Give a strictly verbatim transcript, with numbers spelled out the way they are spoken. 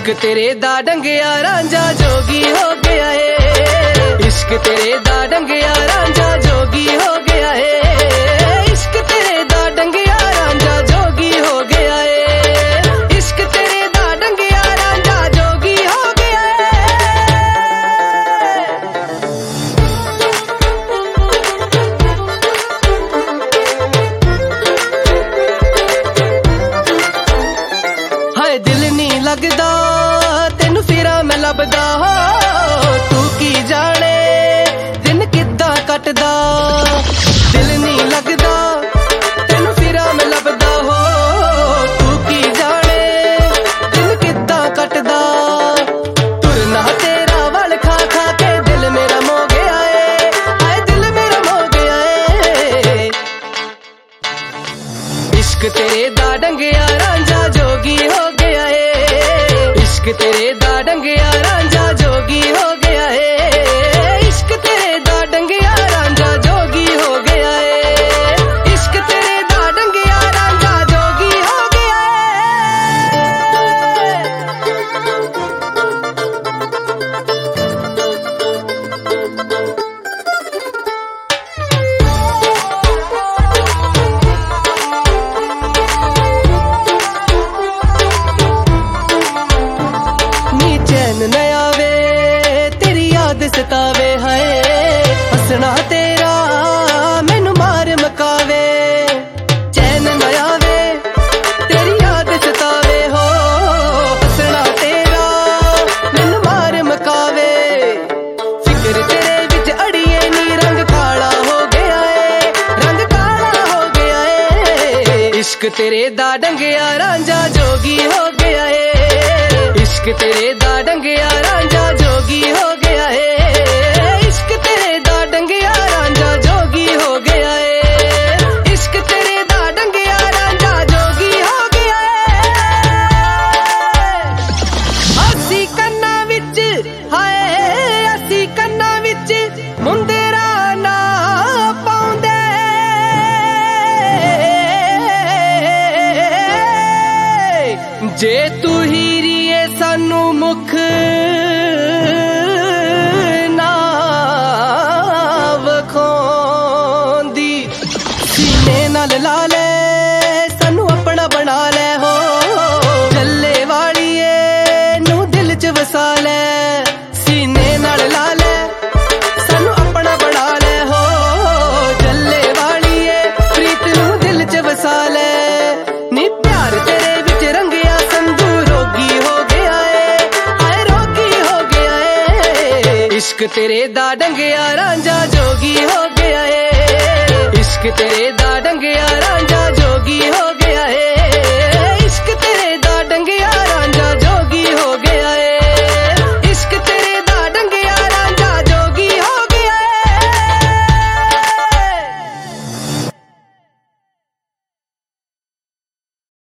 इश्क तेरे दा डंगिया रांझा जोगी हो गया है। इश्क तेरे दा डंगिया रांझा जोगी हो गया है। इश्क तेरे दा डंगिया रांझा जोगी हो गया है। इश्क तेरे दा डंगिया रांझा जोगी हो गया है। हाय दिल नहीं लगदा तेनू फिरा मैं लभदा हो, तू की जाने दिन किद्दां कटदा। दिल नहीं लगदा तेनू फिरा मैं लभदा हो, तू की जाने दिन किद्दां कटदा। तुरना तेरा वल खा खा के दिल मेरा मो गया है। हाय दिल मेरा मो गया है। इश्क तेरे दा डंगिया रांझा जोगी हो गया है। इश्क तेरे दा डंगिया रांझा जोगी हो गया है। इश्क तेरे दा डंगिया रांझा जोगी हो गया है। इश्क तेरे दा डंगिया रांझा जोगी हो गया नी चैन न आवे तेरी याद सतावे है। हसना तेरा मैनू मार मकावे। चैन न आवे तेरी याद सतावे हो, हसना तेरा मैनू मार मकावे। फिक्र तेरे विच अड़िए नी रंग काला हो गया है। रंग काला हो गया है। इश्क तेरे दा डंगिया रांझा जोगी हो गया है। इश्क तेरे दा डंगिया रांझा जोगी हो गया है। इश्क तेरे दा डंगिया रांझा जोगी हो गया है। इश्क तेरे दा डंगिया रांझा जोगी हो गया है। असी कन्ना विच हाय असी कन्ना विच मुंदेरा ना पाउंदे। जे तू हीरीए सानू मुख ना वखोंदी। सीने नाल ला ले सानू अपना बना ले हो, जल्ले वालिए नू दिल च वसा ले। सीने नाल ला ले सानू अपना बना ले हो, जल्ले वालिए प्रीत नू दिल च वसा ले। नी प्यार तेरे विच रंगिया संधू रोगी हो गया है। हाय रोगी हो गया है। इश्क तेरे दा डंगिया रांझा जोगी हो गया है। इश्क तेरे दा डंगिया रांझा जोगी हो